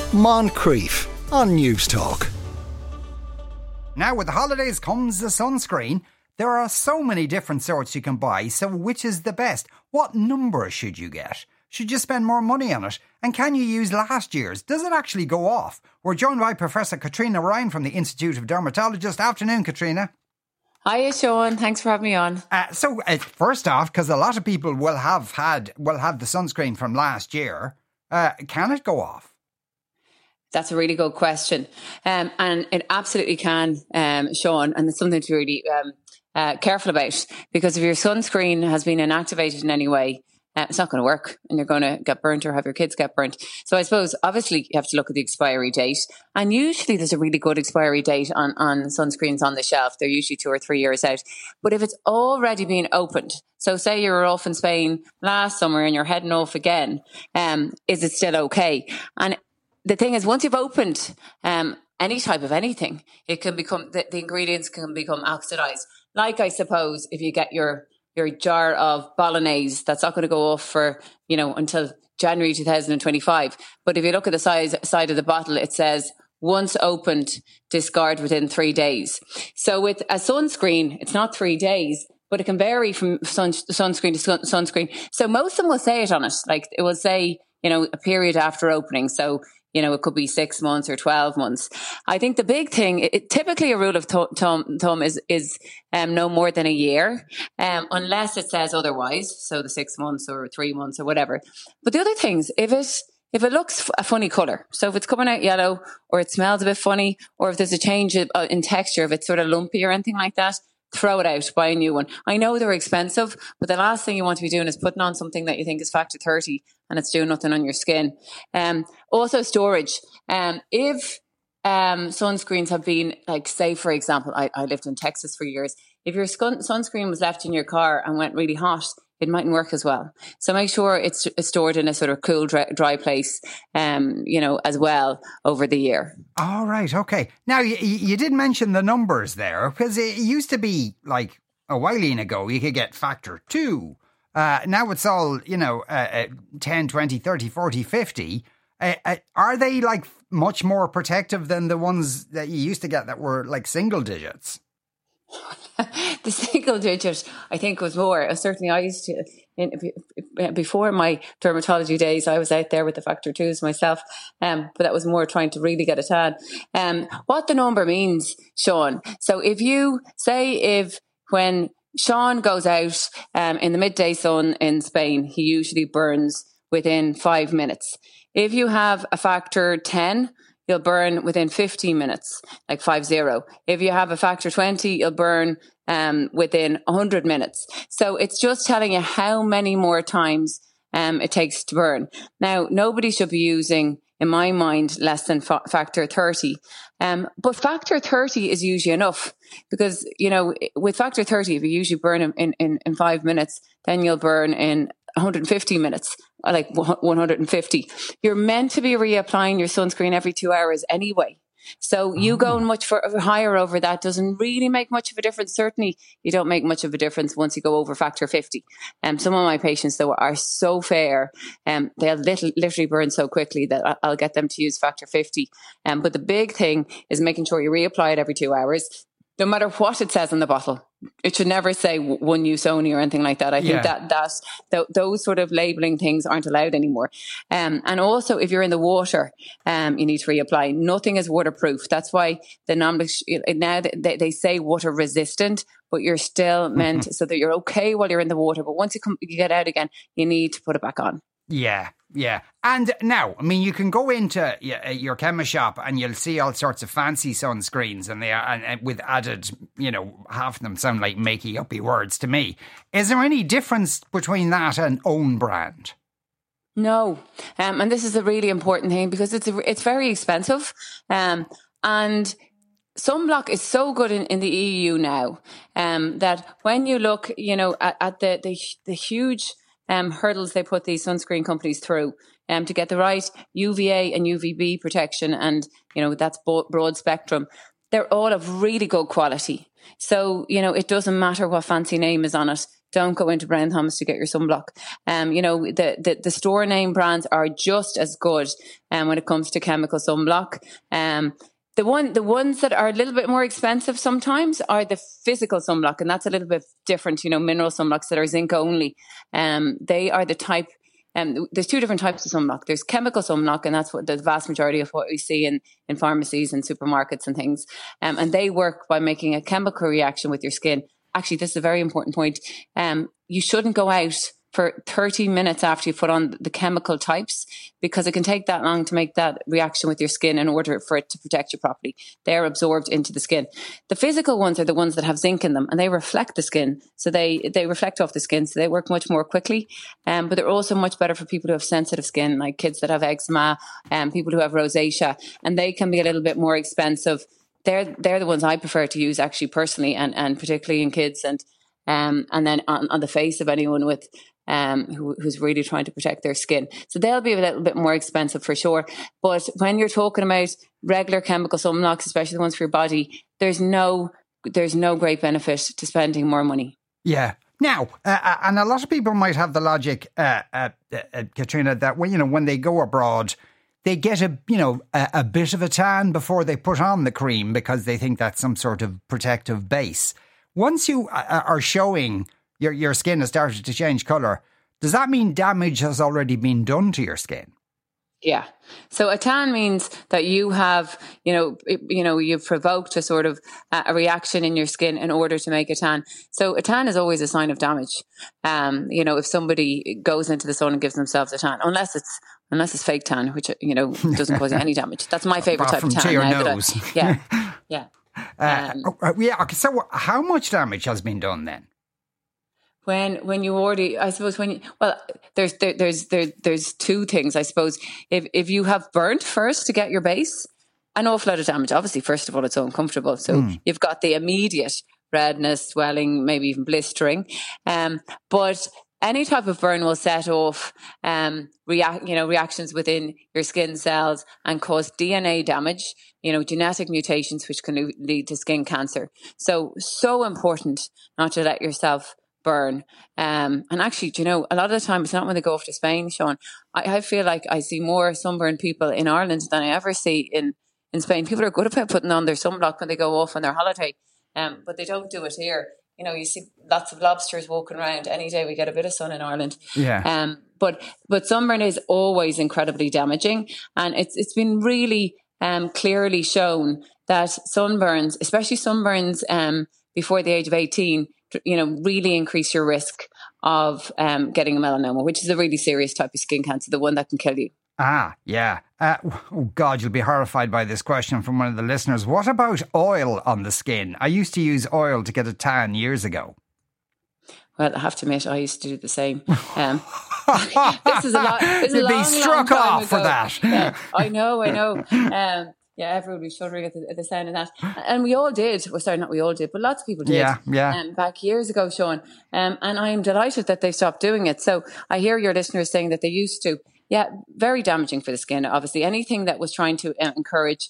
Moncrief on News Talk. Now, with the holidays comes the sunscreen. There are so many different sorts you can buy, so which is the best? What number should you get? Should you spend more money on it? And can you use last year's? Does it actually go off? We're joined by Professor Katrina Ryan from the Institute of Dermatologists. Afternoon, Katrina. Hiya, Sean. Thanks for having me on. So first off, because a lot of people will have the sunscreen from last year, can it go off? That's a really good question. And it absolutely can, Sean. And it's something to really careful about, because if your sunscreen has been inactivated in any way, it's not going to work and you're going to get burnt or have your kids get burnt. So I suppose obviously you have to look at the expiry date, and usually there's a really good expiry date on sunscreens on the shelf. They're usually 2 or 3 years out. But if it's already been opened, so say you were off in Spain last summer and you're heading off again, is it still okay? And the thing is, once you've opened any type of anything, it can become, the ingredients can become oxidized. Like, I suppose, if you get your jar of bolognese, that's not going to go off for, until January 2025. But if you look at the side of the bottle, it says, once opened, discard within 3 days. So with a sunscreen, it's not 3 days, but it can vary from sunscreen to sunscreen. So most of them will say it on it. Like, it will say, a period after opening. So, it could be 6 months or 12 months. I think the big thing, typically a rule of thumb is no more than a year, unless it says otherwise. So the 6 months or 3 months or whatever. But the other things, if it looks a funny colour, so if it's coming out yellow, or it smells a bit funny, or if there's a change in texture, if it's sort of lumpy or anything like that, throw it out, buy a new one. I know they're expensive, but the last thing you want to be doing is putting on something that you think is factor 30 and it's doing nothing on your skin. Also storage. If sunscreens have been, like, say, for example, I lived in Texas for years. If your sunscreen was left in your car and went really hot, it mightn't work as well. So make sure it's stored in a sort of cool, dry place, as well over the year. All right. Okay. Now, you did mention the numbers there, because it used to be, like, a while ago, you could get factor 2. Now it's all, 10, 20, 30, 40, 50. Are they, like, much more protective than the ones that you used to get that were, like, single digits? The single digit, I think, was more. Certainly, I used to, before my dermatology days, I was out there with the factor 2s myself, but that was more trying to really get a tan. What the number means, Sean, so when Sean goes out in the midday sun in Spain, he usually burns within 5 minutes. If you have a factor 10, you'll burn within 15 minutes, like 50. If you have a factor 20, you'll burn within 100 minutes. So it's just telling you how many more times it takes to burn. Now, nobody should be using, in my mind, less than factor 30. But factor 30 is usually enough, because, with factor 30, if you usually burn in 5 minutes, then you'll burn in 150 minutes, like 150. You're meant to be reapplying your sunscreen every 2 hours anyway. So you going much higher over that doesn't really make much of a difference. Certainly, you don't make much of a difference once you go over factor 50. Some of my patients, though, are so fair, they'll literally burn so quickly that I'll get them to use factor 50. But the big thing is making sure you reapply it every 2 hours, no matter what it says on the bottle. It should never say one use only or anything like that. I think that those sort of labeling things aren't allowed anymore. And also, if you're in the water, you need to reapply. Nothing is waterproof. That's why now they say water resistant, but you're still meant so that you're okay while you're in the water. But once you get out again, you need to put it back on. Yeah. And now, you can go into your chemist shop and you'll see all sorts of fancy sunscreens, and they are and with added, half of them sound like makey-uppy words to me. Is there any difference between that and own brand? No. And this is a really important thing, because it's very expensive. And sunblock is so good in the EU now, that when you look, at the huge hurdles they put these sunscreen companies through to get the right UVA and UVB protection, and that's broad spectrum, they're all of really good quality. So it doesn't matter what fancy name is on it. don't go into Brown Thomas to get your sunblock. The store name brands are just as good when it comes to chemical sunblock. The ones that are a little bit more expensive sometimes are the physical sunblock, and that's a little bit different. Mineral sunblocks that are zinc only. They are the type. There's two different types of sunblock. There's chemical sunblock, and that's what the vast majority of what we see in pharmacies and supermarkets and things. And they work by making a chemical reaction with your skin. Actually, this is a very important point. You shouldn't go out for 30 minutes after you put on the chemical types, because it can take that long to make that reaction with your skin in order for it to protect you properly. They're absorbed into the skin. The physical ones are the ones that have zinc in them, and they reflect the skin. So they reflect off the skin, so they work much more quickly. But they're also much better for people who have sensitive skin, like kids that have eczema, people who have rosacea, and they can be a little bit more expensive. They're the ones I prefer to use, actually, personally, and particularly in kids, and then on the face of anyone with who's really trying to protect their skin. So they'll be a little bit more expensive for sure. But when you're talking about regular chemical sunblocks, especially the ones for your body, there's no great benefit to spending more money. Yeah. Now, and a lot of people might have the logic, Katrina, that when they go abroad, they get a bit of a tan before they put on the cream because they think that's some sort of protective base. Once you are showing your skin has started to change colour, does that mean damage has already been done to your skin? Yeah. So a tan means that you have, you've provoked a sort of a reaction in your skin in order to make a tan. So a tan is always a sign of damage. If somebody goes into the sun and gives themselves a tan, unless it's fake tan, which, doesn't cause you any damage. That's my favourite type of tan. To your nose. Yeah. Okay, so how much damage has been done then? When you already, I suppose there's two things, I suppose. If you have burnt first to get your base, an awful lot of damage. Obviously, first of all, it's uncomfortable. So you've got the immediate redness, swelling, maybe even blistering. But any type of burn will set off reactions within your skin cells and cause DNA damage, genetic mutations, which can lead to skin cancer. So important not to let yourself burn. And actually, a lot of the time it's not when they go off to Spain, Sean. I feel like I see more sunburned people in Ireland than I ever see in Spain. People are good about putting on their sunblock when they go off on their holiday, but they don't do it here. You see lots of lobsters walking around. Any day we get a bit of sun in Ireland. Yeah. But sunburn is always incredibly damaging, and it's been really clearly shown that sunburns, especially sunburns before the age of 18, really increase your risk of getting a melanoma, which is a really serious type of skin cancer, the one that can kill you. Ah, yeah. Oh, God, you'll be horrified by this question from one of the listeners. What about oil on the skin? I used to use oil to get a tan years ago. Well, I have to admit, I used to do the same. This is a lot. You'd be struck off for that. Yeah, I know. Everyone was shuddering at the sound of that. And we all did. Well, sorry, not we all did, but lots of people did. Yeah. Back years ago, Sean. And I'm delighted that they stopped doing it. So I hear your listeners saying that they used to. Yeah, very damaging for the skin. Obviously, anything that was trying to encourage,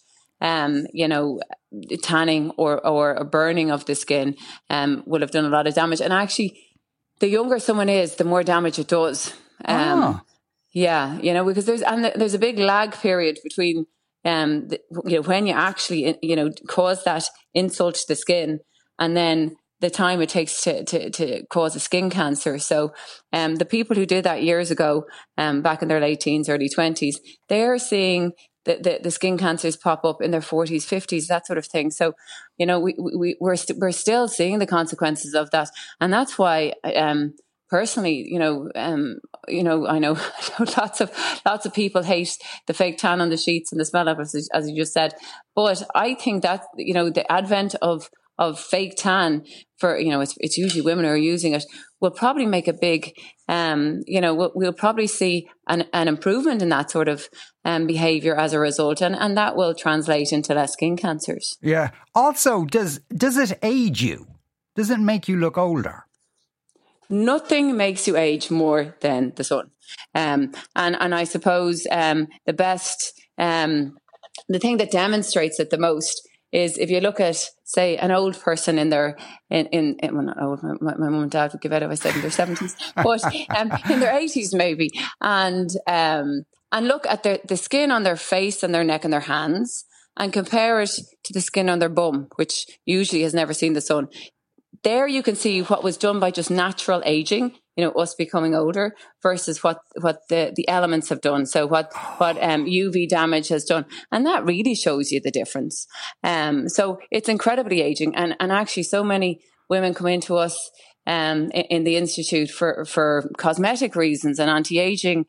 tanning or a burning of the skin would have done a lot of damage. And actually, the younger someone is, the more damage it does. Yeah, because there's a big lag period between when you actually cause that insult to the skin and then the time it takes to cause a skin cancer. So the people who did that years ago, back in their late teens, early 20s, they're seeing the skin cancers pop up in their 40s, 50s, that sort of thing. So, we're still seeing the consequences of that. And that's why, personally, I know lots of people hate the fake tan on the sheets and the smell of it, as you just said. But I think that, the advent of fake tan for, it's usually women who are using it, will probably make a big, we'll probably see an improvement in that sort of behaviour as a result. And that will translate into less skin cancers. Yeah. Also, does it age you? Does it make you look older? Nothing makes you age more than the sun. And I suppose the best, the thing that demonstrates it the most is if you look at, say, an old person in their, well, not old, my mum and dad would give out if I said in their 70s, but in their 80s maybe, and look at the skin on their face and their neck and their hands and compare it to the skin on their bum, which usually has never seen the sun. There you can see what was done by just natural aging, us becoming older, versus what the elements have done. So what UV damage has done. And that really shows you the difference. So it's incredibly aging. And actually so many women come into us in the Institute for cosmetic reasons and anti-aging,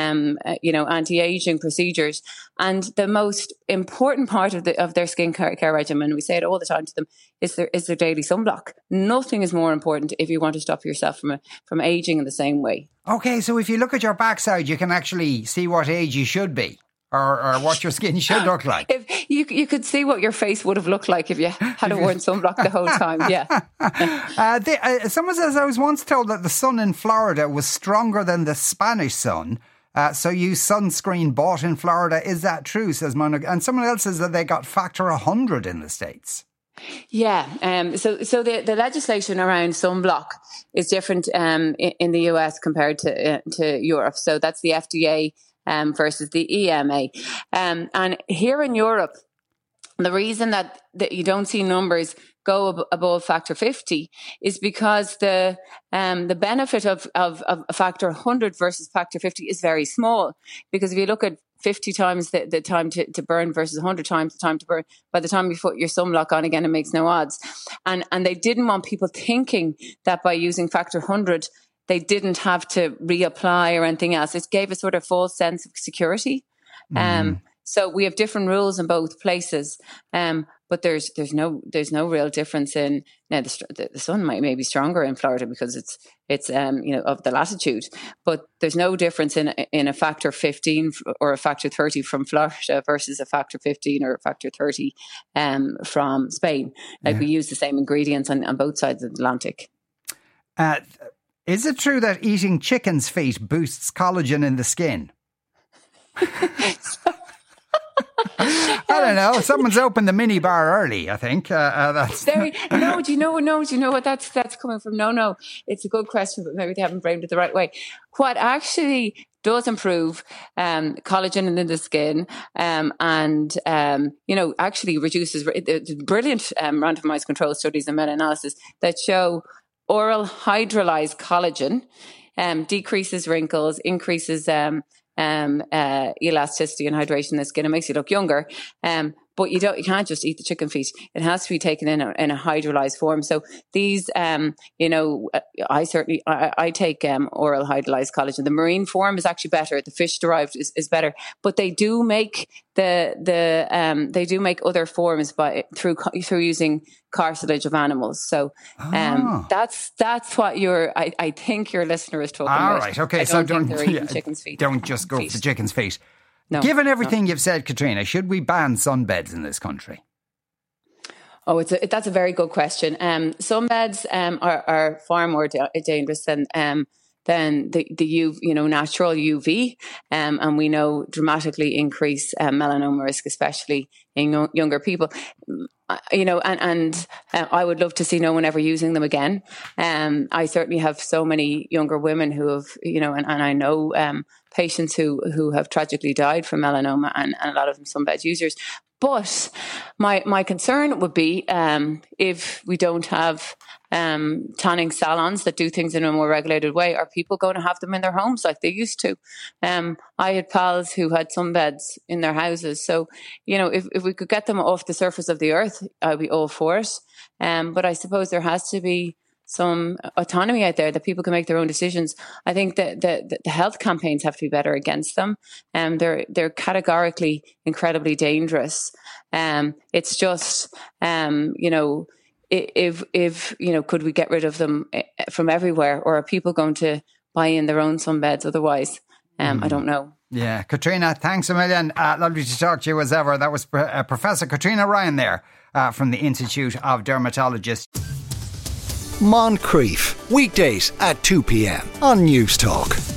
anti-aging procedures. And the most important part of their skincare regimen, we say it all the time to them, is their daily sunblock. Nothing is more important if you want to stop yourself from aging in the same way. Okay, so if you look at your backside, you can actually see what age you should be. Or what your skin should look like. If you could see what your face would have looked like if you had worn sunblock the whole time, yeah. Someone says, I was once told that the sun in Florida was stronger than the Spanish sun. So use sunscreen bought in Florida. Is that true, says Monica? And someone else says that they got factor 100 in the States. Yeah. So the legislation around sunblock is different in the US compared to Europe. So that's the FDA versus the EMA. And here in Europe, the reason that you don't see numbers go above factor 50 is because the benefit of a factor 100 versus factor 50 is very small. Because if you look at 50 times the time to burn versus 100 times the time to burn, by the time you put your sunblock on again, it makes no odds. And they didn't want people thinking that by using factor 100, they didn't have to reapply or anything else. It gave a sort of false sense of security. So we have different rules in both places. But there's no real difference in now. The sun may be stronger in Florida because it's of the latitude, but there's no difference in a factor 15 or a factor 30 from Florida versus a factor 15 or a factor 30 from Spain. We use the same ingredients on both sides of the Atlantic. Is it true that eating chicken's feet boosts collagen in the skin? I don't know. Someone's opened the mini bar early, I think. That's do you know what that's coming from? No, it's a good question, but maybe they haven't framed it the right way. What actually does improve collagen in the skin actually reduces the brilliant randomized control studies and meta-analysis that show oral hydrolyzed collagen decreases wrinkles, increases elasticity and hydration in the skin. It makes you look younger. But you can't just eat the chicken feet. It has to be taken in a hydrolyzed form. So these, I take oral hydrolyzed collagen. The marine form is actually better. The fish derived is better. But they do make they do make other forms through using cartilage of animals. So that's what I think your listener is talking about. All right, okay. So don't chicken's feet. Don't just go for chicken's feet. No, Given everything you've said, Katrina, should we ban sunbeds in this country? Oh, that's a very good question. Sunbeds are far more dangerous than the natural UV, and we know dramatically increase melanoma risk, especially in younger people. And I would love to see no one ever using them again. I certainly have so many younger women who have, and I know patients who have tragically died from melanoma, and a lot of them sunbed users. But my concern would be if we don't have tanning salons that do things in a more regulated way, are people going to have them in their homes like they used to? I had pals who had sunbeds in their houses. So, if we could get them off the surface of the earth, I'd be all for it. But I suppose there has to be some autonomy out there that people can make their own decisions. I think that the health campaigns have to be better against them. They're categorically incredibly dangerous. It's just, if could we get rid of them from everywhere, or are people going to buy in their own sunbeds otherwise? I don't know. Yeah, Katrina, thanks a million. Lovely to talk to you as ever. That was Professor Katrina Ryan there from the Institute of Dermatologists. Moncrief, weekdays at 2 p.m. on News Talk.